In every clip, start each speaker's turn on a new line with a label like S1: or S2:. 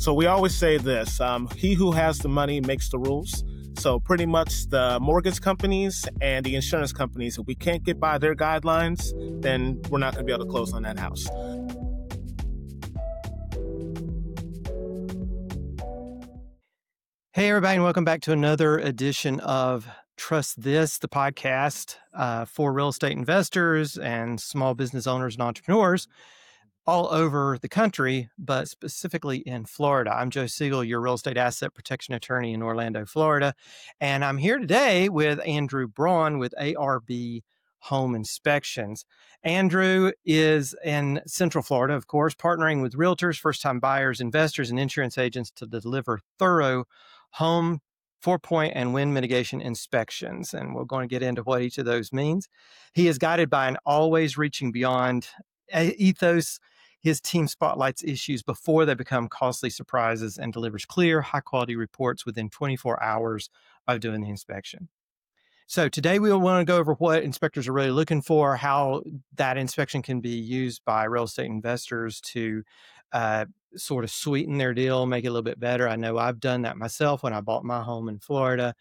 S1: So we always say this, he who has the money makes the rules. So pretty much the mortgage companies and the insurance companies, if we can't get by their guidelines, then we're not going to be able to close on that house.
S2: Hey, everybody, and welcome back to another edition of Trust This, the podcast for real estate investors and small business owners and entrepreneurs all over the country, but specifically in Florida. I'm Joe Siegel, your real estate asset protection attorney in Orlando, Florida. And I'm here today with Andrew Braun with ARB Home Inspections. Andrew is in Central Florida, of course, partnering with realtors, first-time buyers, investors, and insurance agents to deliver thorough home 4-point and wind mitigation inspections. And we're going to get into what each of those means. He is guided by an always reaching beyond ethos. His team spotlights issues before they become costly surprises and delivers clear, high-quality reports within 24 hours of doing the inspection. So today we want to go over what inspectors are really looking for, how that inspection can be used by real estate investors to sort of sweeten their deal, make it a little bit better. I know I've done that myself when I bought my home in Florida.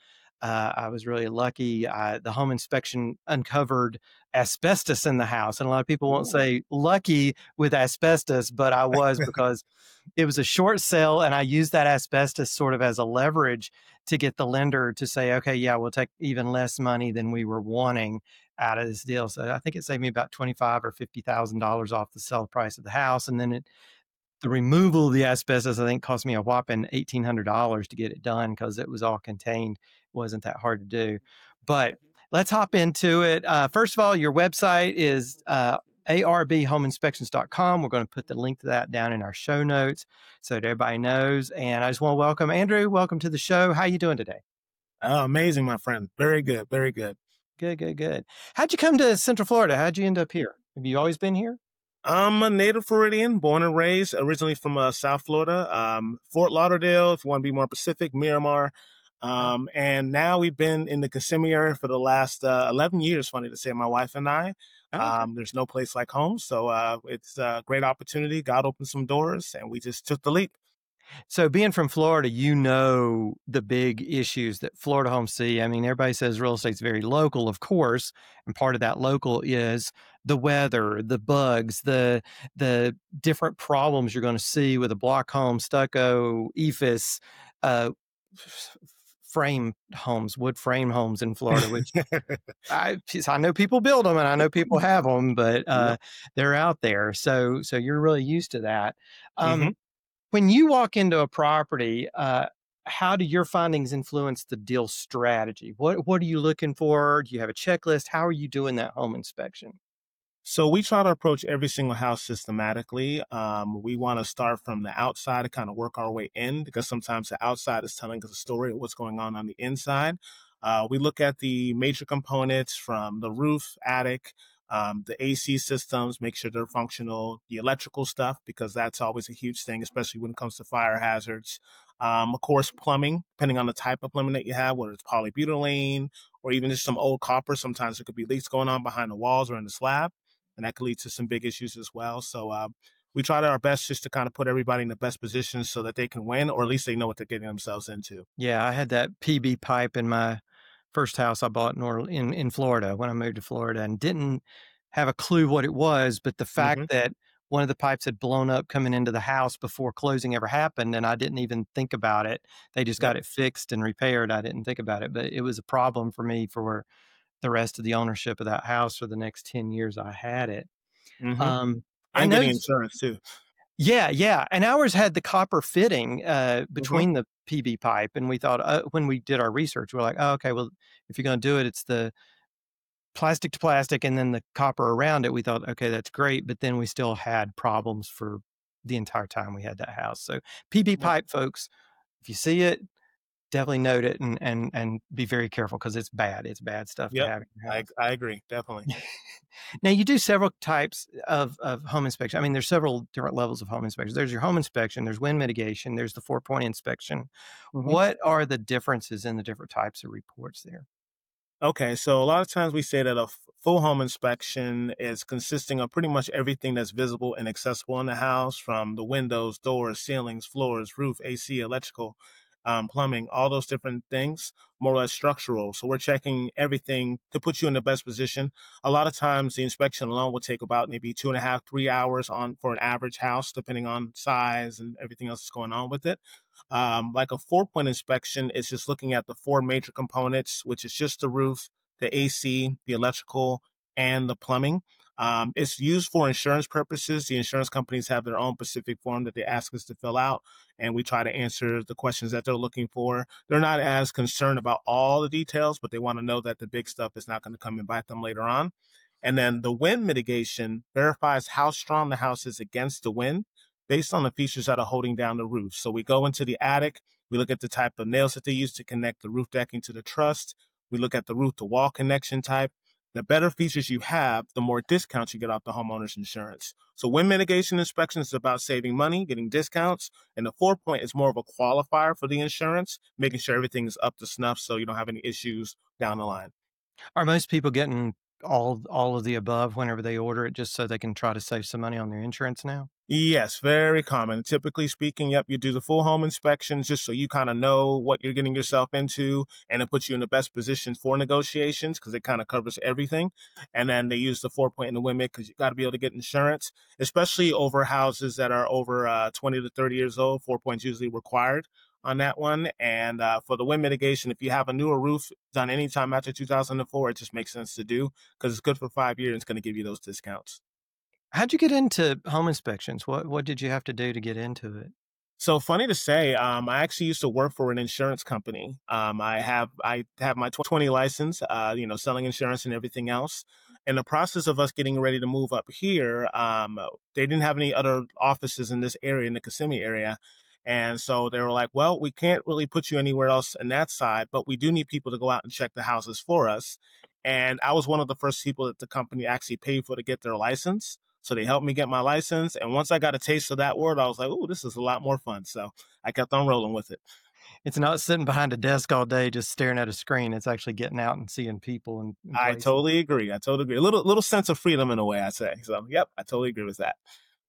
S2: I was really lucky. The home inspection uncovered asbestos in the house. And a lot of people won't say lucky with asbestos, but I was because it was a short sale and I used that asbestos sort of as a leverage to get the lender to say, okay, yeah, we'll take even less money than we were wanting out of this deal. So I think it saved me about $25,000 or $50,000 off the sell price of the house. And then the removal of the asbestos, I think, cost me a whopping $1,800 to get it done because it was all contained. It wasn't that hard to do. But let's hop into it. First of all, your website is arbhomeinspections.com. We're going to put the link to that down in our show notes so that everybody knows. And I just want to welcome Andrew. Welcome to the show. How are you doing today?
S1: Oh, amazing, my friend. Very good. Very good.
S2: Good. How'd you come to Central Florida? How'd you end up here? Have you always been here?
S1: I'm a native Floridian, born and raised, originally from South Florida, Fort Lauderdale, if you want to be more Pacific, Miramar. And now we've been in the Kissimmee area for the last 11 years, funny to say, my wife and I. Okay. There's no place like home. So it's a great opportunity. God opened some doors and we just took the leap.
S2: So being from Florida, you know the big issues that Florida homes see. I mean, everybody says real estate's very local, of course, and part of that local is the weather, the bugs, the different problems you're going to see with a block home, stucco, EIFS, frame homes, wood frame homes in Florida, which I know people build them and I know people have them, but they're out there. So you're really used to that. When you walk into a property, how do your findings influence the deal strategy? What are you looking for? Do you have a checklist? How are you doing that home inspection?
S1: So we try to approach every single house systematically. We want to start from the outside and kind of work our way in because sometimes the outside is telling us a story of what's going on the inside. We look at the major components from the roof, attic, the AC systems, make sure they're functional, the electrical stuff, because that's always a huge thing, especially when it comes to fire hazards. Of course, plumbing, depending on the type of plumbing that you have, whether it's polybutylene or even just some old copper. Sometimes there could be leaks going on behind the walls or in the slab, and that could lead to some big issues as well. So we try our best just to kind of put everybody in the best position so that they can win, or at least they know what they're getting themselves into.
S2: Yeah, I had that PB pipe in my first house I bought in Florida when I moved to Florida and didn't have a clue what it was. But the fact that one of the pipes had blown up coming into the house before closing ever happened, and I didn't even think about it. They just got it fixed and repaired. I didn't think about it, but it was a problem for me for the rest of the ownership of that house for the next 10 years I had it.
S1: And
S2: I know
S1: getting insurance too.
S2: Yeah. And ours had the copper fitting between the PB pipe. And we thought when we did our research, we're like, oh, okay, well, if you're going to do it, it's the plastic to plastic and then the copper around it. We thought, okay, that's great. But then we still had problems for the entire time we had that house. So PB pipe, folks, if you see it, definitely note it and be very careful because it's bad. It's bad stuff to have in your house.
S1: I agree. Definitely.
S2: Now, you do several types of home inspection. I mean, there's several different levels of home inspection. There's your home inspection, there's wind mitigation, there's the 4-point inspection. What are the differences in the different types of reports there?
S1: Okay, so a lot of times we say that a full home inspection is consisting of pretty much everything that's visible and accessible in the house, from the windows, doors, ceilings, floors, roof, AC, electrical, plumbing, all those different things, more or less structural. So we're checking everything to put you in the best position. A lot of times the inspection alone will take about maybe 2.5, 3 hours on for an average house, depending on size and everything else that's going on with it. Like a 4 point inspection is just looking at the four major components, which is just the roof, the AC, the electrical, and the plumbing. It's used for insurance purposes. The insurance companies have their own specific form that they ask us to fill out, and we try to answer the questions that they're looking for. They're not as concerned about all the details, but they want to know that the big stuff is not going to come and bite them later on. And then the wind mitigation verifies how strong the house is against the wind based on the features that are holding down the roof. So we go into the attic, we look at the type of nails that they use to connect the roof decking to the truss. We look at the roof to wall connection type. The better features you have, the more discounts you get off the homeowner's insurance. So wind mitigation inspection is about saving money, getting discounts, and the 4 point is more of a qualifier for the insurance, making sure everything is up to snuff so you don't have any issues down the line.
S2: Are most people getting all of the above whenever they order it just so they can try to save some money on their insurance now?
S1: Yes, very common. Typically speaking, yep, you do the full home inspections just so you kind of know what you're getting yourself into, and it puts you in the best position for negotiations because it kind of covers everything. And then they use the 4 point in the limit because you got to be able to get insurance, especially over houses that are over 20 to 30 years old. 4 points usually required on that one. And for the wind mitigation, if you have a newer roof done anytime after 2004, it just makes sense to do because it's good for 5 years. It's going to give you those discounts.
S2: How'd you get into home inspections? What did you have to do to get into it?
S1: So funny to say, I actually used to work for an insurance company. I have my 20 license, selling insurance and everything else. In the process of us getting ready to move up here, they didn't have any other offices in this area, in the Kissimmee area. And so they were like, well, we can't really put you anywhere else in that side, but we do need people to go out and check the houses for us. And I was one of the first people that the company actually paid for to get their license. So they helped me get my license. And once I got a taste of that word, I was like, oh, this is a lot more fun. So I kept on rolling with it.
S2: It's not sitting behind a desk all day just staring at a screen. It's actually getting out and seeing people and
S1: I
S2: places.
S1: totally agree. I totally agree. A little sense of freedom in a way, I say. So, yep, I totally agree with that.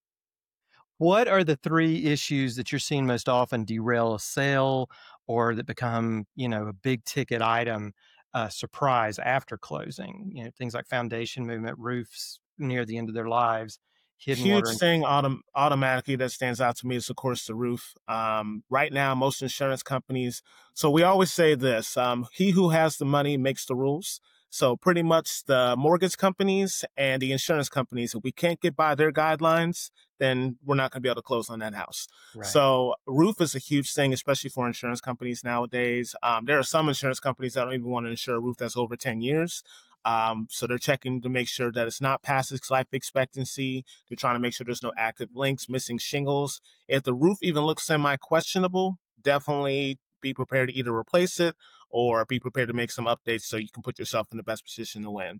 S2: What are the 3 issues that you're seeing most often derail a sale or that become, a big ticket item, surprise after closing? Things like foundation movement, roofs near the end of their lives, hidden water
S1: Huge
S2: and
S1: thing automatically that stands out to me is, of course, the roof. Right now, most insurance companies, so we always say this, he who has the money makes the rules. So pretty much the mortgage companies and the insurance companies, if we can't get by their guidelines, then we're not going to be able to close on that house.
S2: right.
S1: So roof is a huge thing, especially for insurance companies nowadays. There are some insurance companies that don't even want to insure a roof that's over 10 years. So they're checking to make sure that it's not past its life expectancy. They're trying to make sure there's no active links, missing shingles. If the roof even looks semi-questionable, definitely be prepared to either replace it or be prepared to make some updates so you can put yourself in the best position to win.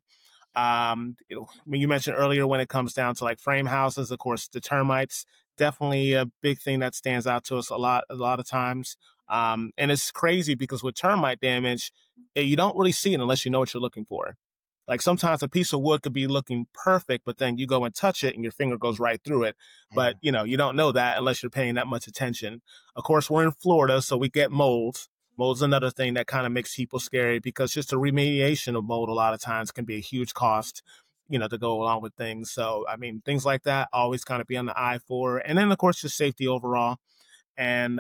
S1: You mentioned earlier when it comes down to like frame houses, of course, the termites definitely a big thing that stands out to us a lot of times. And it's crazy because with termite damage, you don't really see it unless you know what you're looking for. Like sometimes a piece of wood could be looking perfect, but then you go and touch it and your finger goes right through it.
S2: Yeah.
S1: But you don't know that unless you're paying that much attention. Of course, we're in Florida, so we get mold. Mold's another thing that kind of makes people scary because just the remediation of mold a lot of times can be a huge cost, to go along with things. So, I mean, things like that always kind of be on the eye for. And then, of course, just safety overall. And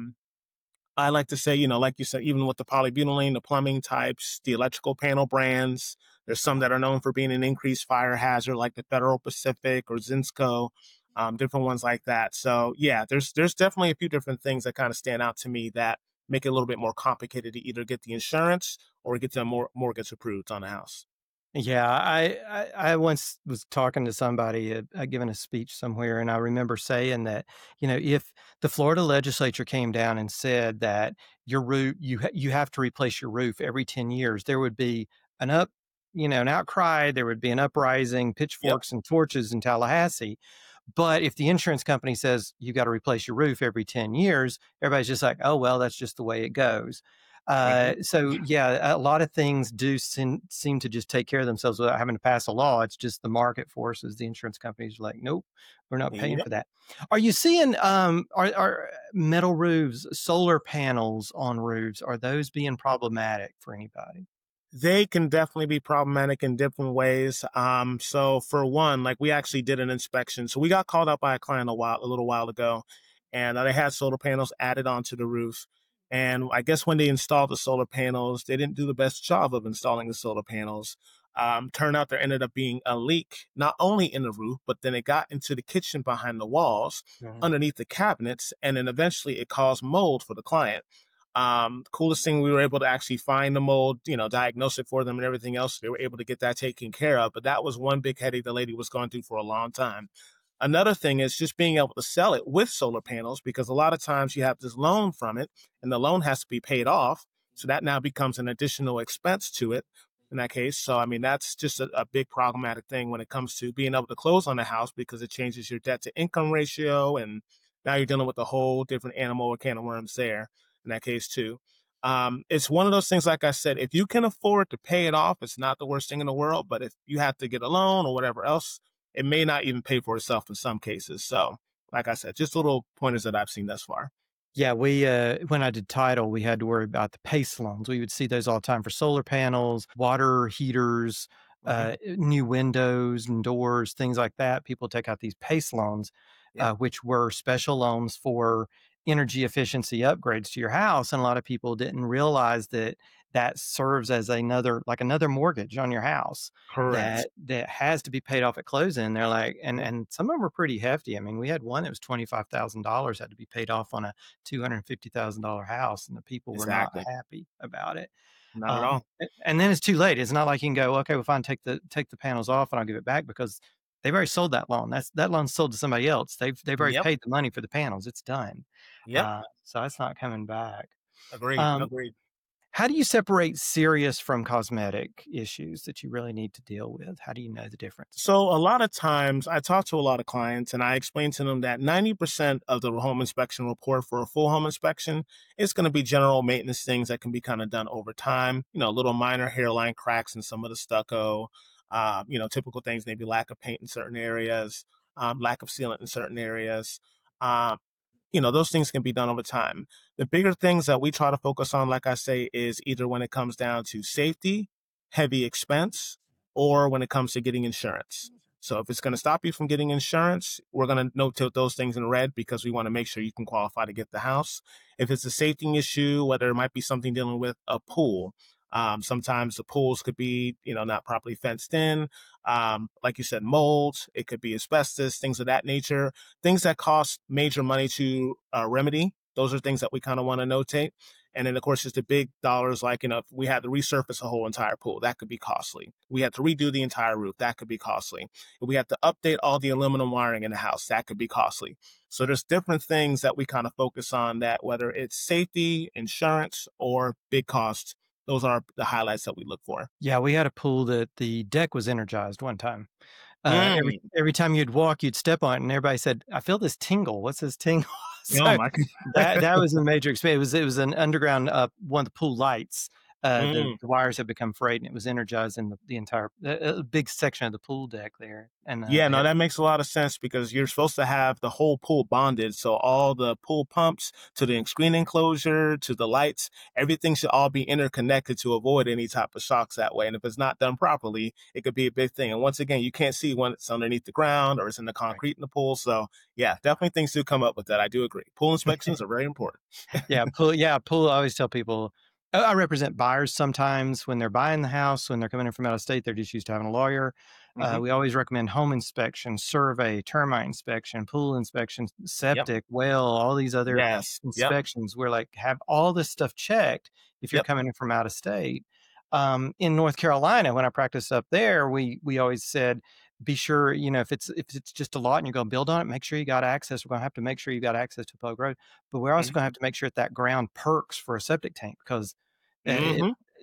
S1: I like to say, like you said, even with the polybutylene, the plumbing types, the electrical panel brands, there's some that are known for being an increased fire hazard, like the Federal Pacific or Zinsco, different ones like that. So yeah, there's definitely a few different things that kind of stand out to me that make it a little bit more complicated to either get the insurance or get the mortgage approved on the house.
S2: Yeah, I once was talking to somebody, giving a speech somewhere, and I remember saying that, if the Florida legislature came down and said that your roof, you have to replace your roof every 10 years, there would be an up, an outcry, there would be an uprising,
S1: Yep.
S2: pitchforks and torches in Tallahassee. But if the insurance company says you got to replace your roof every 10 years, everybody's just like, oh, well, that's just the way it goes.
S1: Mhm.
S2: So yeah, a lot of things do seem to just take care of themselves without having to pass a law. It's just the market forces. The insurance companies are like, nope, we're not paying
S1: Yep.
S2: for that. Are you seeing are metal roofs, solar panels on roofs? Are those being problematic for anybody?
S1: They can definitely be problematic in different ways. So for one, like we actually did an inspection. So we got called out by a client a little while ago, and they had solar panels added onto the roof. And I guess when they installed the solar panels, they didn't do the best job of installing the solar panels. Turned out there ended up being a leak, not only in the roof, but then it got into the kitchen behind the walls,
S2: Mhm.
S1: underneath the cabinets, and then eventually it caused mold for the client. Coolest thing, we were able to actually find the mold, diagnose it for them and everything else. They were able to get that taken care of. But that was one big headache the lady was going through for a long time. Another thing is just being able to sell it with solar panels because a lot of times you have this loan from it and the loan has to be paid off. So that now becomes an additional expense to it in that case. So, I mean, that's just a big problematic thing when it comes to being able to close on a house because it changes your debt to income ratio. And now you're dealing with a whole different animal or can of worms there in that case too. It's one of those things, like I said, if you can afford to pay it off, it's not the worst thing in the world. But if you have to get a loan or whatever else, it may not even pay for itself in some cases. So, like I said, just little pointers that I've seen thus far.
S2: Yeah, we when I did title, we had to worry about the PACE loans. We would see those all the time for solar panels, water heaters,
S1: Hmm.
S2: new windows and doors, things like that. People take out these PACE loans,
S1: Yep.
S2: which were special loans for energy efficiency upgrades to your house. And a lot of people didn't realize that that serves as another mortgage on your house
S1: Correct.
S2: that has to be paid off at closing. They're like, and some of them are pretty hefty. I mean, we had one that was $25,000 had to be paid off on a $250,000 house, and the people were not
S1: Exactly.
S2: happy about it.
S1: Not at all.
S2: And then it's too late. It's not like you can go, okay, well, fine, take the panels off, and I'll give it back because they've already sold that loan. That loan's sold to somebody else. They've already
S1: Yep.
S2: paid the money for the panels. It's done.
S1: Yep.
S2: So that's not coming back.
S1: Agreed.
S2: Um,
S1: Agreed.
S2: how do you separate serious from cosmetic issues that you really need to deal with? How do you know the difference?
S1: So a lot of times I talk to a lot of clients and I explain to them that 90% of the home inspection report for a full home inspection is going to be general maintenance things that can be kind of done over time. Little minor hairline cracks in some of the stucco, typical things, maybe lack of paint in certain areas, lack of sealant in certain areas. Um, those things can be done over time. The bigger things that we try to focus on, like I say, is either when it comes down to safety, heavy expense, or when it comes to getting insurance. So if it's going to stop you from getting insurance, we're going to notate those things in red because we want to make sure you can qualify to get the house. If it's a safety issue, whether it might be something dealing with a pool, sometimes the pools could be, not properly fenced in. Like you said, mold, it could be asbestos, things of that nature, things that cost major money to remedy. Those are things that we kind of want to notate. And then, of course, just the big dollars like, if we had to resurface a whole entire pool, that could be costly. We had to redo the entire roof, that could be costly. If we had to update all the aluminum wiring in the house, that could be costly. So there's different things that we kind of focus on that, whether it's safety, insurance, or big costs, those are the highlights that we look for.
S2: Yeah, we had a pool that the deck was energized one time.
S1: Mm.
S2: Every time you'd walk, you'd step on it, and everybody said, "I feel this tingle. What's this tingle?"
S1: Oh
S2: So
S1: my
S2: that was a major experience. It was an underground one of the pool lights.
S1: Mm.
S2: The wires had become frayed, and it was energized in the entire a big section of the pool deck there. And
S1: Yeah,
S2: they
S1: no,
S2: had
S1: that makes a lot of sense because you're supposed to have the whole pool bonded. So all the pool pumps to the screen enclosure to the lights, everything should all be interconnected to avoid any type of shocks that way. And if it's not done properly, it could be a big thing. And once again, you can't see when it's underneath the ground or it's in the concrete in the pool. So yeah, definitely things do come up with that. I do agree. Pool inspections are very important.
S2: Pool. I always tell people, I represent buyers sometimes when they're buying the house, when they're coming in from out of state, they're just used to having a lawyer.
S1: Hmm.
S2: We always recommend home inspection, survey, termite inspection, pool inspection,
S1: Yep.
S2: septic, well, all these other
S1: Yes. Yep.
S2: inspections. We're like, have all this stuff checked if you're
S1: Yep.
S2: coming in from out of state. In North Carolina, when I practiced up there, we always said, be sure, if it's just a lot and you're going to build on it, make sure you got access. We're going to have to make sure you got access to public road, but we're also
S1: Hmm.
S2: going to have to make sure that ground perks for a septic tank because it,
S1: Hmm.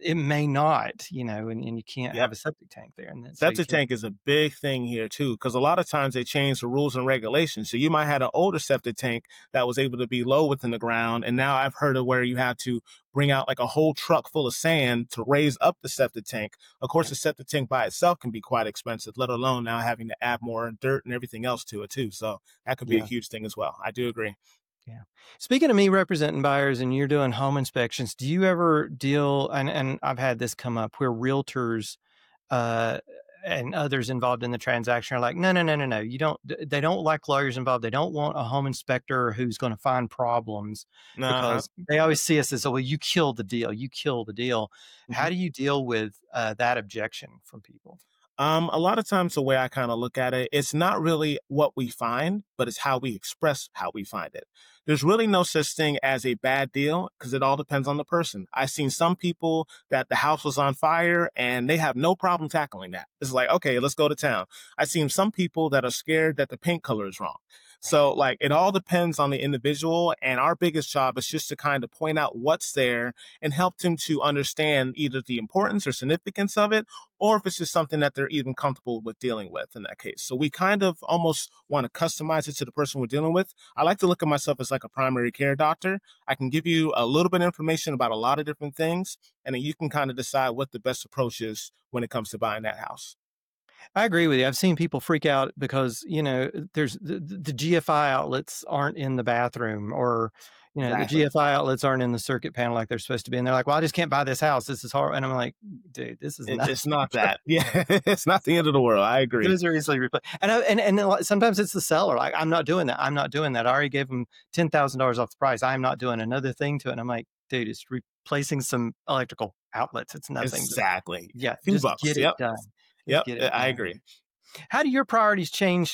S2: it may not, and you can't
S1: Yep.
S2: have a septic tank there, and then so you
S1: Septic
S2: can't.
S1: tank is a big thing here too, because a lot of times they change the rules and regulations. So you might have an older septic tank that was able to be low within the ground, and now I've heard of where you have to bring out like a whole truck full of sand to raise up the septic tank. Of course, the septic tank by itself can be quite expensive, let alone now having to add more dirt and everything else to it too. So that could be a
S2: Yeah.
S1: huge thing as well. I do agree.
S2: Yeah. Speaking of me representing buyers and you're doing home inspections, do you ever deal, and I've had this come up where realtors uh, and others involved in the transaction are like, no, no, no, no, no. You don't, they don't like lawyers involved. They don't want a home inspector who's going to find problems
S1: Uh-huh.
S2: because they always see us as, oh, well, you killed the deal. You killed the deal. How
S1: Mhm.
S2: do you deal with that objection from people?
S1: A lot of times the way I kind of look at it, it's not really what we find, but it's how we express how we find it. There's really no such thing as a bad deal because it all depends on the person. I've seen some people that the house was on fire and they have no problem tackling that. It's like, okay, let's go to town. I've seen some people that are scared that the paint color is wrong. So like it all depends on the individual. And our biggest job is just to kind of point out what's there and help them to understand either the importance or significance of it, or if it's just something that they're even comfortable with dealing with in that case. So we kind of almost want to customize it to the person we're dealing with. I like to look at myself as like a primary care doctor. I can give you a little bit of information about a lot of different things, and then you can kind of decide what the best approach is when it comes to buying that house.
S2: I agree with you. I've seen people freak out because, there's the GFI outlets aren't in the bathroom or, the
S1: Exactly.
S2: GFI outlets aren't in the circuit panel like they're supposed to be. And they're like, well, I just can't buy this house. This is hard. And I'm like, dude, this is not.
S1: It's not that. Yeah, it's not the end of the world. I agree.
S2: Those are easily replaced. And sometimes it's the seller. Like, I'm not doing that. I'm not doing that. I already gave them $10,000 off the price. I'm not doing another thing to it. And I'm like, dude, it's replacing some electrical outlets. It's nothing.
S1: Exactly.
S2: Yeah,
S1: Few
S2: just
S1: bucks.
S2: get it
S1: Yep.
S2: done. Just
S1: Yep.
S2: get it
S1: I
S2: done.
S1: agree.
S2: How do your priorities change,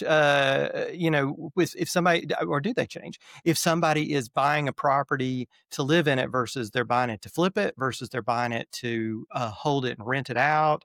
S2: with if somebody, or do they change? If somebody is buying a property to live in it versus they're buying it to flip it versus they're buying it to hold it and rent it out,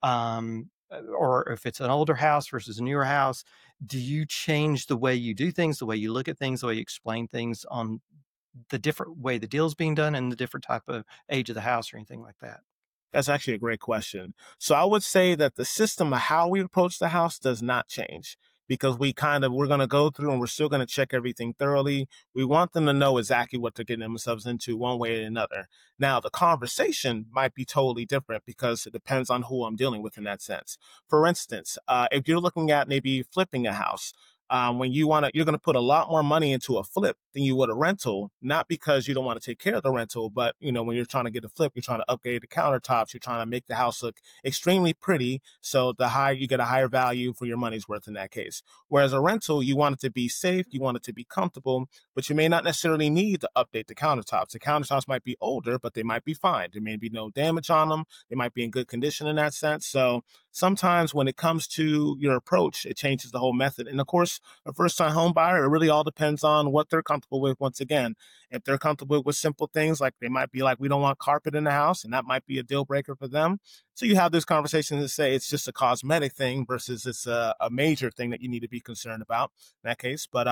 S2: or if it's an older house versus a newer house, do you change the way you do things, the way you look at things, the way you explain things on the different way the deal's being done and the different type of age of the house or anything like that?
S1: That's actually a great question. So I would say that the system of how we approach the house does not change because we're going to go through and we're still going to check everything thoroughly. We want them to know exactly what they're getting themselves into one way or another. Now, the conversation might be totally different because it depends on who I'm dealing with in that sense. For instance, if you're looking at maybe flipping a house, when you're going to put a lot more money into a flip than you would a rental, not because you don't want to take care of the rental, but when you're trying to get a flip, you're trying to upgrade the countertops, you're trying to make the house look extremely pretty. So you get a higher value for your money's worth in that case. Whereas a rental, you want it to be safe, you want it to be comfortable, but you may not necessarily need to update the countertops. The countertops might be older, but they might be fine. There may be no damage on them. They might be in good condition in that sense. So sometimes when it comes to your approach, it changes the whole method. And of course, a first time home buyer, it really all depends on what they're comfortable with. Once again, if they're comfortable with simple things, like they might be like, we don't want carpet in the house, and that might be a deal breaker for them. So you have this conversation to say it's just a cosmetic thing versus it's a major thing that you need to be concerned about in that case. But,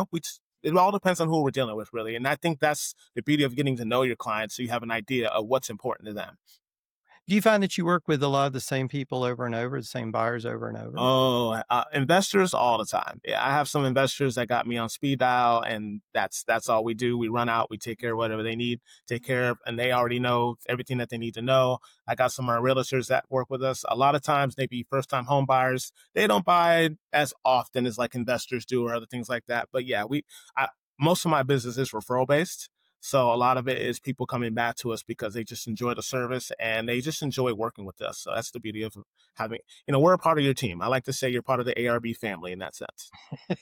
S1: it all depends on who we're dealing with, really. And I think that's the beauty of getting to know your clients so you have an idea of what's important to them.
S2: Do you find that you work with a lot of the same people over and over, the same buyers over and over?
S1: Oh, investors all the time. Yeah, I have some investors that got me on speed dial, and that's all we do. We run out, we take care of whatever they need, take care of, and they already know everything that they need to know. I got some of our realtors that work with us. A lot of times, they be first time home buyers. They don't buy as often as like investors do or other things like that. But yeah, most of my business is referral based. So a lot of it is people coming back to us because they just enjoy the service and they just enjoy working with us. So that's the beauty of having, we're a part of your team. I like to say you're part of the ARB family in that sense.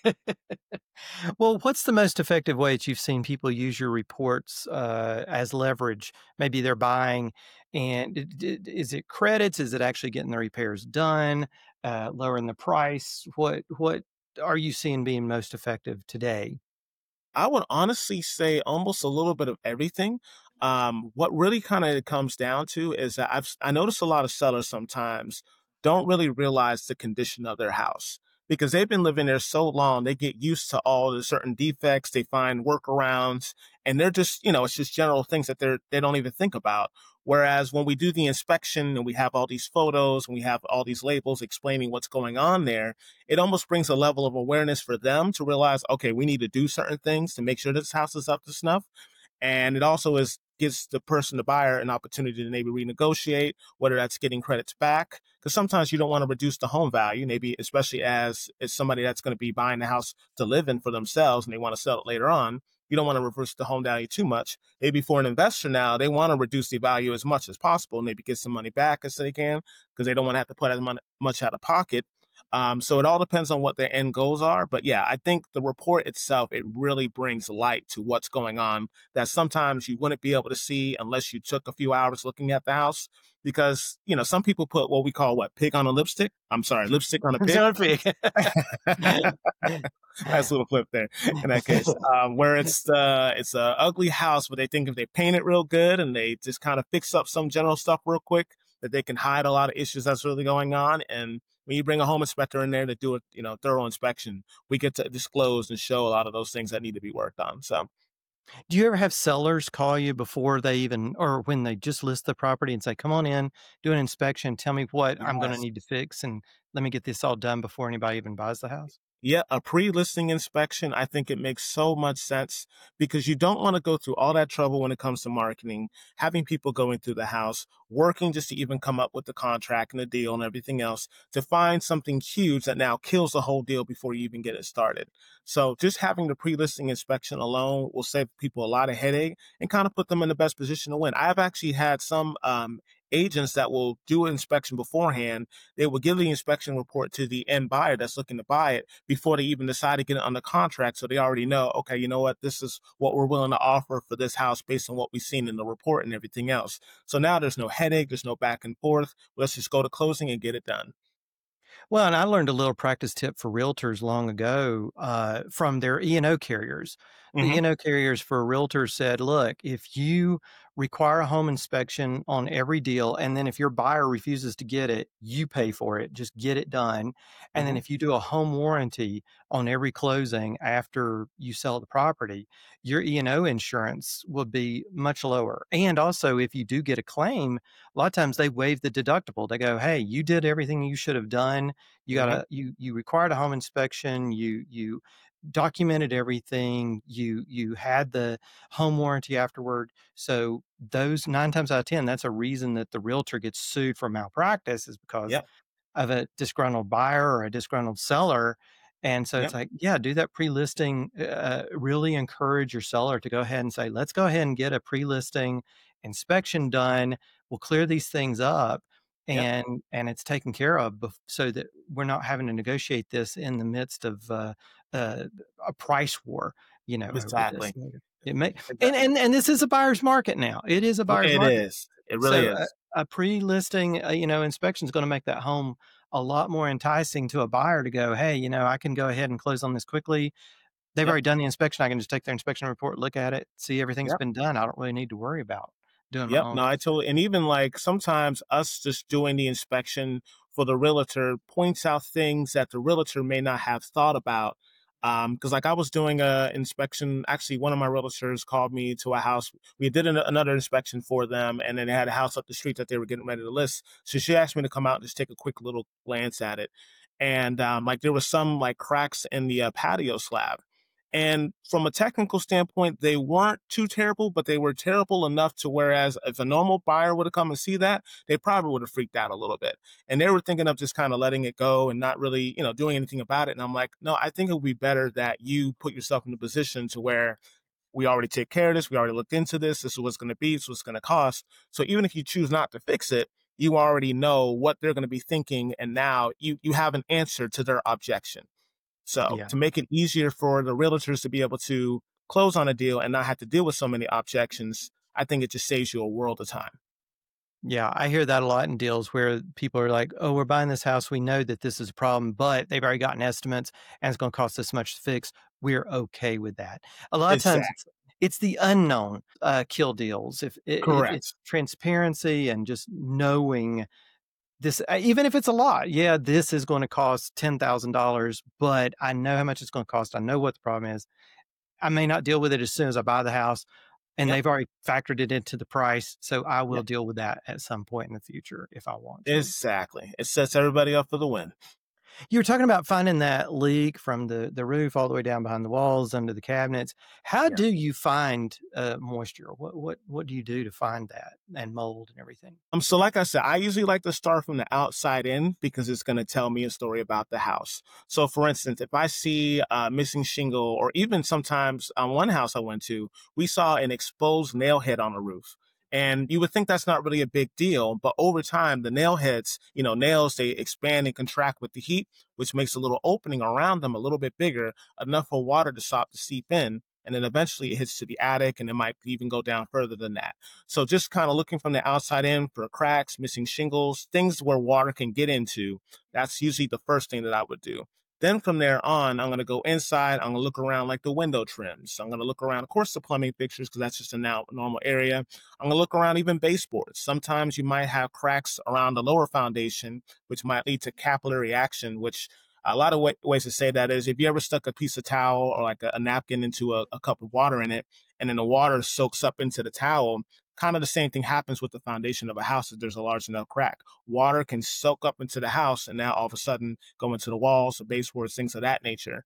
S2: Well, what's the most effective way that you've seen people use your reports as leverage? Maybe they're buying, and is it credits? Is it actually getting the repairs done, lowering the price? What are you seeing being most effective today?
S1: I would honestly say almost a little bit of everything. What really kind of comes down to is that I notice a lot of sellers sometimes don't really realize the condition of their house because they've been living there so long. They get used to all the certain defects. They find workarounds, and they're just it's just general things that they don't even think about. Whereas when we do the inspection and we have all these photos and we have all these labels explaining what's going on there, it almost brings a level of awareness for them to realize, okay, we need to do certain things to make sure this house is up to snuff. And it also gives the person, the buyer, an opportunity to maybe renegotiate, whether that's getting credits back. Because sometimes you don't want to reduce the home value, maybe especially as somebody that's going to be buying the house to live in for themselves and they want to sell it later on. You don't want to reverse the home value too much. Maybe for an investor now, they want to reduce the value as much as possible, maybe get some money back as they can, because they don't want to have to put as much out of pocket. So it all depends on what their end goals are. But yeah, I think the report itself, it really brings light to what's going on that sometimes you wouldn't be able to see unless you took a few hours looking at the house. Because, some people put what we call pig on a lipstick. I'm sorry, lipstick on a pig. Nice little flip there in that case. Where it's a ugly house, but they think if they paint it real good and they just kind of fix up some general stuff real quick, that they can hide a lot of issues that's really going on. And when you bring a home inspector in there to do a thorough inspection, we get to disclose and show a lot of those things that need to be worked on. So
S2: Do you ever have sellers call you before they even, or when they just list the property and say, come on in, do an inspection, tell me what I'm going to
S1: yes.
S2: need to fix, and let me get this all done before anybody even buys the house?
S1: Yeah, a pre-listing inspection, I think it makes so much sense because you don't want to go through all that trouble when it comes to marketing, having people going through the house, working just to even come up with the contract and the deal and everything else to find something huge that now kills the whole deal before you even get it started. So just having the pre-listing inspection alone will save people a lot of headache and kind of put them in the best position to win. I've actually had some agents that will do an inspection beforehand. They will give the inspection report to the end buyer that's looking to buy it before they even decide to get it under contract. So they already know, okay, you know what, this is what we're willing to offer for this house based on what we've seen in the report and everything else. So now there's no headache, there's no back and forth. Let's just go to closing and get it done.
S2: Well, and I learned a little practice tip for realtors long ago from their E&O carriers. The
S1: Mm-hmm.
S2: E&O carriers for realtors said, look, if you require a home inspection on every deal, and then if your buyer refuses to get it, you pay for it, just get it done. And then
S1: Mm-hmm.
S2: if you do a home warranty on every closing after you sell the property, your E&O insurance will be much lower. And also, if you do get a claim, a lot of times they waive the deductible. They go, hey, you did everything you should have done.
S1: Mm-hmm.
S2: You required a home inspection, you documented everything, you had the home warranty afterward. So those 9 times out of 10, that's a reason that the realtor gets sued for malpractice, is because
S1: Yep.
S2: of a disgruntled buyer or a disgruntled seller. And so it's
S1: Yep.
S2: like, yeah, do that pre-listing. Really encourage your seller to go ahead and say, let's go ahead and get a pre-listing inspection done. We'll clear these things up,
S1: Yep.
S2: and it's taken care of, so that we're not having to negotiate this in the midst of uh, a price war, over this
S1: Exactly.
S2: later. It may,
S1: Exactly.
S2: and this is a buyer's market now. It is a buyer's
S1: It
S2: market.
S1: is. It really
S2: So
S1: is.
S2: a pre-listing, inspection is going to make that home a lot more enticing to a buyer to go, hey, I can go ahead and close on this quickly. They've
S1: Yep.
S2: already done the inspection. I can just take their inspection report, look at it, see everything's
S1: Yep.
S2: been done. I don't really need to worry about doing my
S1: Yep.
S2: own.
S1: No, I totally, and even like sometimes us just doing the inspection for the realtor points out things that the realtor may not have thought about. Because like I was doing a inspection, actually one of my realtors called me to a house. We did another inspection for them, and then they had a house up the street that they were getting ready to list. So she asked me to come out and just take a quick little glance at it, and like there was some like cracks in the patio slab. And from a technical standpoint, they weren't too terrible, but they were terrible enough to whereas if a normal buyer would have come and see that, they probably would have freaked out a little bit. And they were thinking of just kind of letting it go and not really, doing anything about it. And I'm like, no, I think it would be better that you put yourself in a position to where we already take care of this. We already looked into this. This is what's going to be. This is what's going to cost. So even if you choose not to fix it, you already know what they're going to be thinking. And now you have an answer to their objection. So
S2: Yeah.
S1: to make it easier for the realtors to be able to close on a deal and not have to deal with so many objections, I think it just saves you a world of time.
S2: Yeah, I hear that a lot in deals where people are like, "Oh, we're buying this house. We know that this is a problem, but they've already gotten estimates and it's going to cost this much to fix. We're okay with that." A lot of times
S1: Exactly.
S2: it's the unknown kill deals. If it's
S1: Correct.
S2: transparency and just knowing this, even if it's a lot, yeah, this is going to cost $10,000, but I know how much it's going to cost. I know what the problem is. I may not deal with it as soon as I buy the house, and
S1: Yep.
S2: they've already factored it into the price. So I will
S1: Yep.
S2: deal with that at some point in the future if I want to.
S1: Exactly. It sets everybody up for the win.
S2: You were talking about finding that leak from the roof all the way down behind the walls under the cabinets. How
S1: Yeah.
S2: do you find moisture? What do you do to find that and mold and everything?
S1: So like I said, I usually like to start from the outside in because it's going to tell me a story about the house. So for instance, if I see missing shingle, or even sometimes on one house I went to, we saw an exposed nail head on the roof. And you would think that's not really a big deal, but over time, the nail heads, nails, they expand and contract with the heat, which makes a little opening around them a little bit bigger, enough for water to stop to seep in. And then eventually it hits to the attic, and it might even go down further than that. So just kind of looking from the outside in for cracks, missing shingles, things where water can get into. That's usually the first thing that I would do. Then from there on, I'm going to go inside. I'm going to look around like the window trims. I'm going to look around, of course, the plumbing fixtures because that's just a now normal area. I'm going to look around even baseboards. Sometimes you might have cracks around the lower foundation, which might lead to capillary action, which a lot of ways to say that is if you ever stuck a piece of towel or like a napkin into a cup of water in it, and then the water soaks up into the towel, kind of the same thing happens with the foundation of a house if there's a large enough crack. Water can soak up into the house and now all of a sudden go into the walls, the baseboards, things of that nature.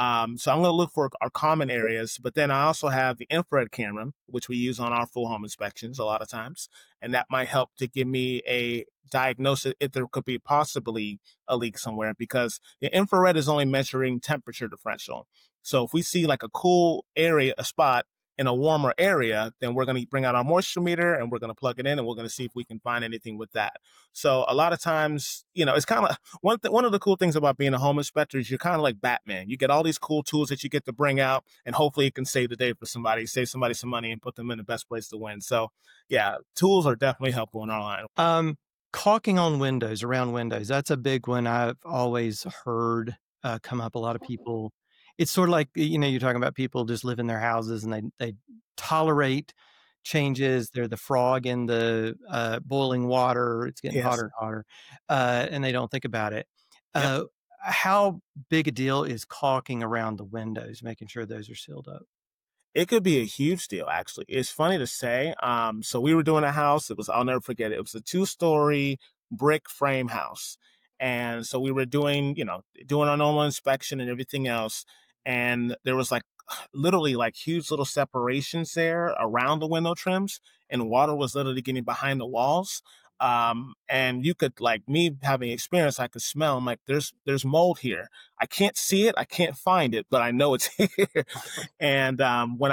S1: So I'm going to look for our common areas, but then I also have the infrared camera, which we use on our full home inspections a lot of times. And that might help to give me a diagnosis if there could be possibly a leak somewhere, because the infrared is only measuring temperature differential. So if we see like a cool area, a spot, in a warmer area, then we're going to bring out our moisture meter and we're going to plug it in, and we're going to see if we can find anything with that. So a lot of times, it's kind of one of the cool things about being a home inspector is you're kind of like Batman. You get all these cool tools that you get to bring out, and hopefully it can save the day for somebody, save somebody some money, and put them in the best place to win. So yeah, tools are definitely helpful in our line.
S2: Caulking on windows, around windows, that's a big one I've always heard come up. A lot of people, it's sort of like, you're talking about people just live in their houses and they tolerate changes. They're the frog in the boiling water. It's getting
S1: Yes.
S2: hotter and hotter, and they don't think about it.
S1: Yep.
S2: Uh, how big a deal is caulking around the windows, making sure those are sealed up?
S1: It could be a huge deal, actually. It's funny to say. So we were doing a house. I'll never forget it. It was a 2-story brick frame house. And so we were doing our normal inspection and everything else. And there was like literally like huge little separations there around the window trims, and water was literally getting behind the walls. And you could, like me having experience, I could smell. I'm like, there's mold here. I can't see it, I can't find it, but I know it's here. And when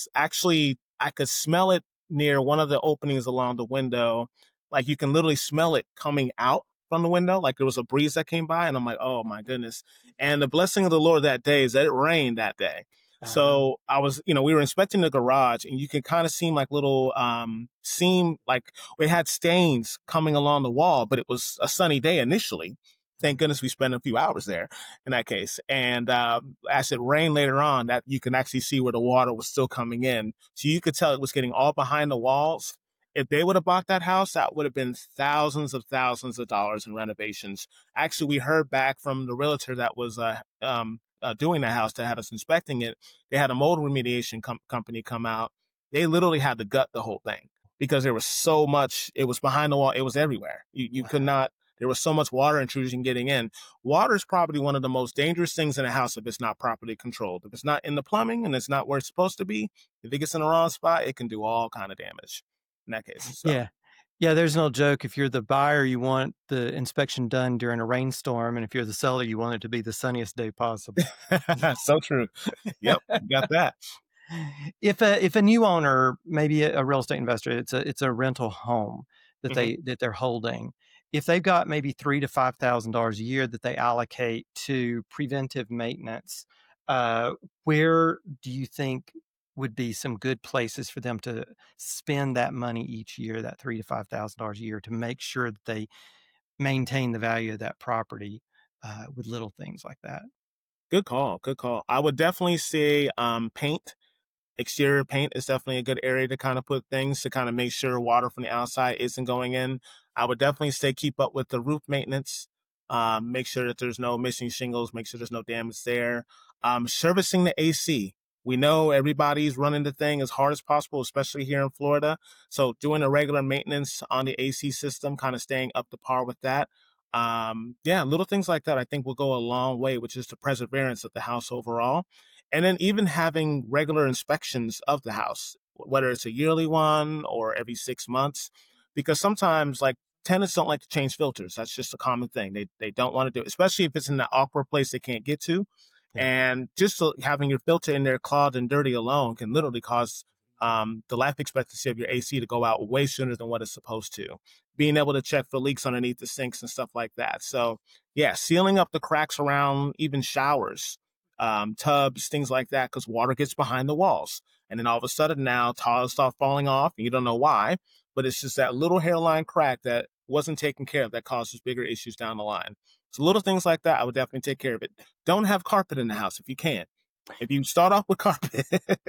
S1: I could smell it near one of the openings along the window. Like you can literally smell it coming out from the window. Like there was a breeze that came by, and I'm like, oh my goodness. And the blessing of the Lord that day is that it rained that day. So we were inspecting the garage, and you can kind of seem like little, seem like we had stains coming along the wall, but it was a sunny day initially. Thank goodness we spent a few hours there in that case. And as it rained later on, that you can actually see where the water was still coming in. So you could tell it was getting all behind the walls. If they would have bought that house, that would have been thousands of dollars in renovations. Actually, we heard back from the realtor that was doing the house, that had us inspecting it. They had a mold remediation company come out. They literally had to gut the whole thing because there was so much. It was behind the wall. It was everywhere. You could not. There was so much water intrusion getting in. Water is probably one of the most dangerous things in a house if it's not properly controlled. If it's not in the plumbing and it's not where it's supposed to be, if it gets in the wrong spot, it can do all kind of damage in that case. So
S2: Yeah. Yeah, there's no joke. If you're the buyer, you want the inspection done during a rainstorm, and if you're the seller, you want it to be the sunniest day possible.
S1: so true. Yep, you got that.
S2: If a new owner, maybe a real estate investor, it's a rental home that
S1: Mhm.
S2: they're holding. If they've got maybe $3,000 to $5,000 a year that they allocate to preventive maintenance, uh, where do you think would be some good places for them to spend that money each year, that $3,000 to $5,000 a year, to make sure that they maintain the value of that property with little things like that?
S1: Good call. Good call. I would definitely say paint. Exterior paint is definitely a good area to kind of put things to kind of make sure water from the outside isn't going in. I would definitely say keep up with the roof maintenance. Make sure that there's no missing shingles. Make sure there's no damage there. Servicing the AC We know everybody's running the thing as hard as possible, especially here in Florida. So doing a regular maintenance on the AC system, kind of staying up to par with that. Yeah, little things like that I think will go a long way, which is the perseverance of the house overall. And then even having regular inspections of the house, whether it's a yearly one or every 6 months, because sometimes like tenants don't like to change filters. That's just a common thing. They don't want to do it, especially if it's in that awkward place they can't get to.
S2: Yeah.
S1: And just so having your filter in there clogged and dirty alone can literally cause the life expectancy of your AC to go out way sooner than what it's supposed to. Being able to check for leaks underneath the sinks and stuff like that. So, yeah, sealing up the cracks around even showers, tubs, things like that, because water gets behind the walls. And then all of a sudden now tiles start falling off, and you don't know why, but it's just that little hairline crack that wasn't taken care of that causes bigger issues down the line. So little things like that, I would definitely take care of it. Don't have carpet in the house if you can. If you start off with carpet,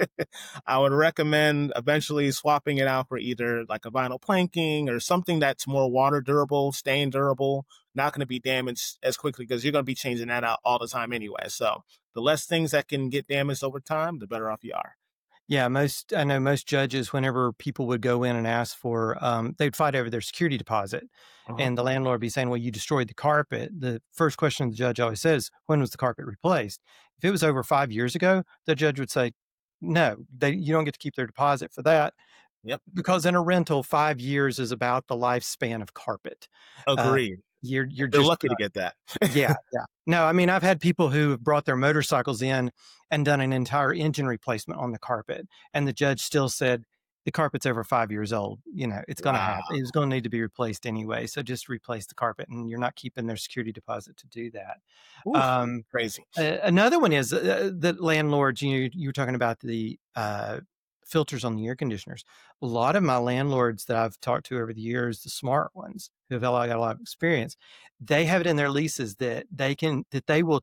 S1: I would recommend eventually swapping it out for either like a vinyl planking or something that's more water durable, stain durable, not going to be damaged as quickly because you're going to be changing that out all the time anyway. So the less things that can get damaged over time, the better off you are.
S2: Yeah, I know most judges, whenever people would go in and ask for, they'd fight over their security deposit,
S1: Uh-huh.
S2: and the landlord would be saying, "Well, you destroyed the carpet." The first question the judge always says, "When was the carpet replaced?" If it was over 5 years ago, the judge would say, "No, you don't get to keep their deposit for that."
S1: Yep.
S2: Because in a rental, 5 years is about the lifespan of carpet. Uh,
S1: Agreed.
S2: you're
S1: They're
S2: just
S1: lucky to get that.
S2: yeah, yeah. No, I mean, I've had people who have brought their motorcycles in and done an entire engine replacement on the carpet, and the judge still said, "The carpet's over 5 years old, it's gonna
S1: Wow.
S2: happen. It's gonna need to be replaced anyway, so just replace the carpet," and you're not keeping their security deposit to do that.
S1: Oof.
S2: Um,
S1: Crazy.
S2: Another one is, that landlords, you were talking about the, filters on the air conditioners. A lot of my landlords that I've talked to over the years, the smart ones who have got a lot of experience, they have it in their leases that they will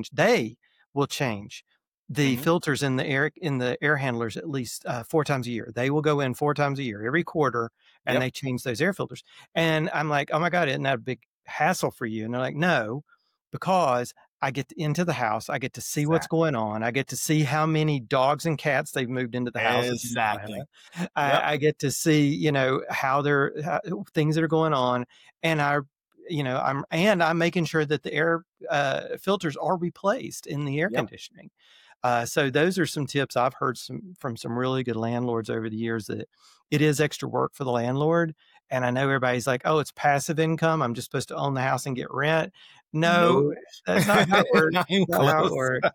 S2: change the
S1: Hmm.
S2: filters in the air handlers at least 4 times a year. They will go in 4 times a year, every quarter, and
S1: Yep.
S2: they change those air filters. And I'm like, "Oh my God, isn't that a big hassle for you?" And they're like, "No, because I get into the house, I get to see what's
S1: Exactly.
S2: going on, I get to see how many dogs and cats they've moved into the house that didn't know
S1: Exactly.
S2: how.
S1: Yep.
S2: I get to see, how things that are going on, and I'm making sure that the air filters are replaced in the air
S1: Yep.
S2: conditioning. So those are some tips I've heard from some really good landlords over the years, that it is extra work for the landlord. And I know everybody's like, "Oh, it's passive income. I'm just supposed to own the house and get rent." No,
S1: No.
S2: that's not how it works.
S1: Not even
S2: Not how it
S1: close.
S2: works.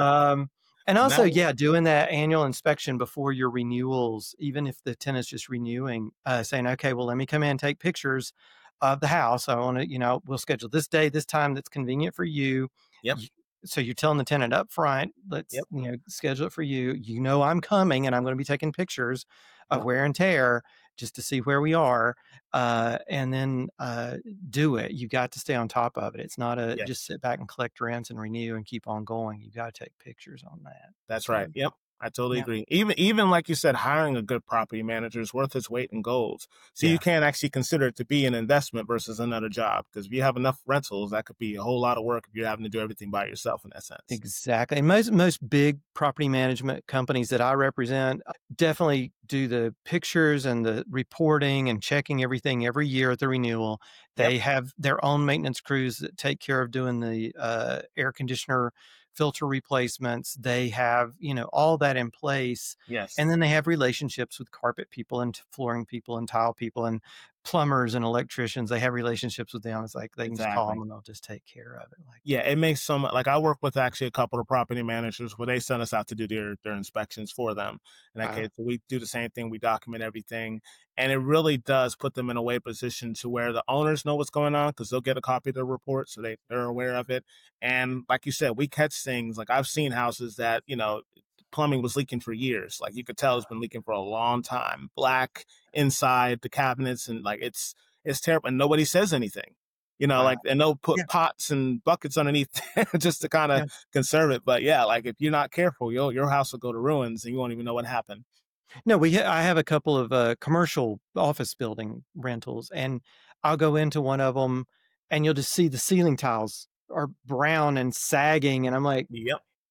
S2: And also,
S1: No.
S2: yeah, doing that annual inspection before your renewals, even if the tenant's just renewing, saying, "Okay, well, let me come in and take pictures of the house. I want to, we'll schedule this day, this time that's convenient for you."
S1: Yep.
S2: Y- So you're telling the tenant up front, let's,
S1: Yep.
S2: schedule it for you. I'm coming and I'm going to be taking pictures of
S1: Yep.
S2: wear and tear just to see where we are. And then do it. You got to stay on top of it. It's not a
S1: Yeah.
S2: just sit back and collect rents and renew and keep on going. You got to take pictures on that.
S1: That's
S2: So
S1: right. Yep. I totally
S2: yeah,
S1: agree. Even like you said, hiring a good property manager is worth its weight in gold. So you
S2: yeah.
S1: can actually consider it to be an investment versus another job. Because if you have enough rentals, that could be a whole lot of work if you're having to do everything by yourself in that sense.
S2: Exactly. And most big property management companies that I represent definitely do the pictures and the reporting and checking everything every year at the renewal.
S1: Yep.
S2: They have their own maintenance crews that take care of doing the air conditioner filter replacements. They have, all that in place.
S1: Yes.
S2: And then they have relationships with carpet people and flooring people and tile people and plumbers and electricians. They have relationships with them. It's like they can just call
S1: Exactly.
S2: them and they'll just take care of it like
S1: Yeah,
S2: that.
S1: it makes so much. Like I work with actually a couple of property managers where they send us out to do their inspections for them. In that case, we do the same thing. We document everything, and it really does put them in a way position to where the owners know what's going on because they'll get a copy of the report, so they're aware of it. And like you said, we catch things. Like I've seen houses that plumbing was leaking for years. Like you could tell it's been leaking for a long time. Black inside the cabinets, and like it's terrible, and nobody says anything.
S2: Wow.
S1: Like, and they'll
S2: Yeah.
S1: put pots and buckets underneath just to kind of
S2: Yeah.
S1: conserve it. But yeah, like if you're not careful, your house will go to ruins and you won't even know what happened.
S2: No, I have a couple of commercial office building rentals, and I'll go into one of them, and you'll just see the ceiling tiles are brown and sagging, and I'm like,
S1: Yep.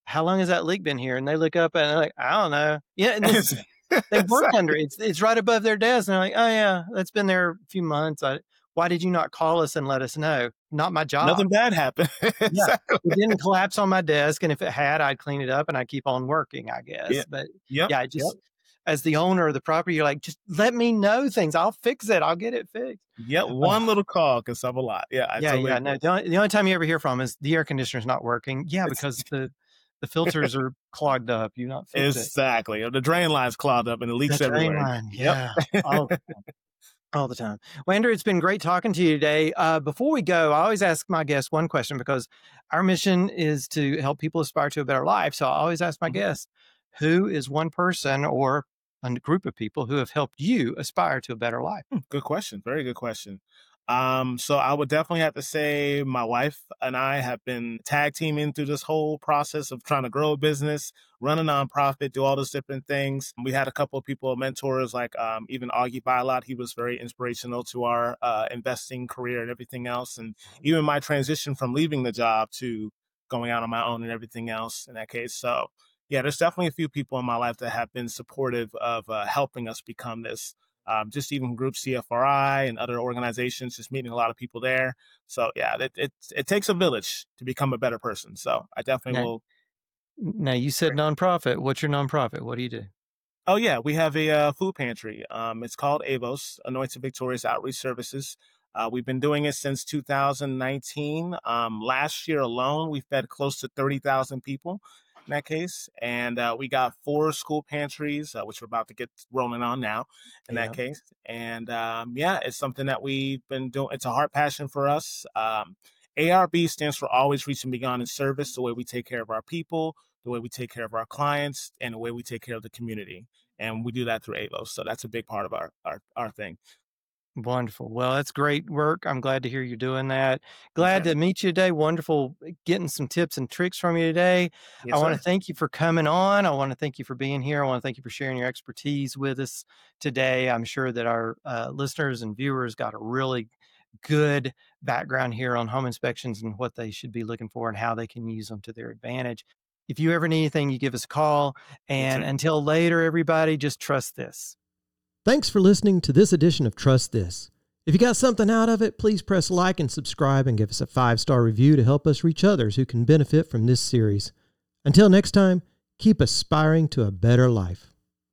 S2: how long has that leak been here? And they look up and they're like, I don't know. Yeah. And they work under
S1: Exactly.
S2: it. It's right above their desk. And they're like, oh yeah, that's been there a few months. Why did you not call us and let us know? Not my job.
S1: Nothing bad happened.
S2: Yeah. It
S1: Exactly.
S2: didn't collapse on my desk. And if it had, I'd clean it up and I'd keep on working, I
S1: Yeah.
S2: guess. But
S1: Yep.
S2: yeah, it
S1: Yep.
S2: just, as the owner of the property, you're like, just let me know things. I'll fix it. I'll get it fixed.
S1: Yep. One little call can solve a lot. Yeah, I
S2: Yeah,
S1: totally
S2: yeah. No,
S1: agree.
S2: the only time you ever hear from is the air conditioner's not working. Yeah,
S1: It's
S2: because the filters are clogged up. You not fix it.
S1: exactly. The drain line's clogged up and it
S2: The
S1: leaks
S2: drain
S1: everywhere.
S2: line.
S1: Yep.
S2: Yeah. All the time. Well, Andrew, it's been great talking to you today. Before we go, I always ask my guests one question because our mission is to help people aspire to a better life. So I always ask my
S1: Mhm.
S2: guests, who is one person or a group of people who have helped you aspire to a better life?
S1: Good question. Very good question. So I would definitely have to say my wife and I have been tag teaming through this whole process of trying to grow a business, run a nonprofit, do all those different things. We had a couple of people, mentors like even Augie Bilot. He was very inspirational to our investing career and everything else. And even my transition from leaving the job to going out on my own and everything else in that case. So yeah, there's definitely a few people in my life that have been supportive of helping us become this just even group CFRI and other organizations, just meeting a lot of people there. So yeah, it takes a village to become a better person. So I definitely
S2: Now,
S1: will.
S2: now you said nonprofit. What's your nonprofit? What do you do?
S1: Oh yeah, we have a food pantry. It's called AVOS, Anointed Victorious Outreach Services. We've been doing it since 2019. Last year alone, we fed close to 30,000 people in that case. And we got 4 school pantries, which we're about to get rolling on now in that
S2: Yeah.
S1: case. And yeah, it's something that we've been doing. It's a heart passion for us. ARB stands for Always Reaching Beyond in Service, the way we take care of our people, the way we take care of our clients, and the way we take care of the community. And we do that through AVOS. So that's a big part of our thing.
S2: Wonderful. Well, that's great work. I'm glad to hear you're doing that.
S1: Yes,
S2: Glad
S1: sir.
S2: to meet you today. Wonderful getting some tips and tricks from you today. I
S1: Yes,
S2: want to
S1: sir.
S2: thank you for coming on. I want to thank you for being here. I want to thank you for sharing your expertise with us today. I'm sure that our listeners and viewers got a really good background here on home inspections and what they should be looking for and how they can use them to their advantage. If you ever need anything, you give us a call.
S1: Yes,
S2: And
S1: sir.
S2: until later, everybody, just trust this.
S3: Thanks for listening to this edition of Trust This. If you got something out of it, please press like and subscribe and give us a 5-star review to help us reach others who can benefit from this series. Until next time, keep aspiring to a better life.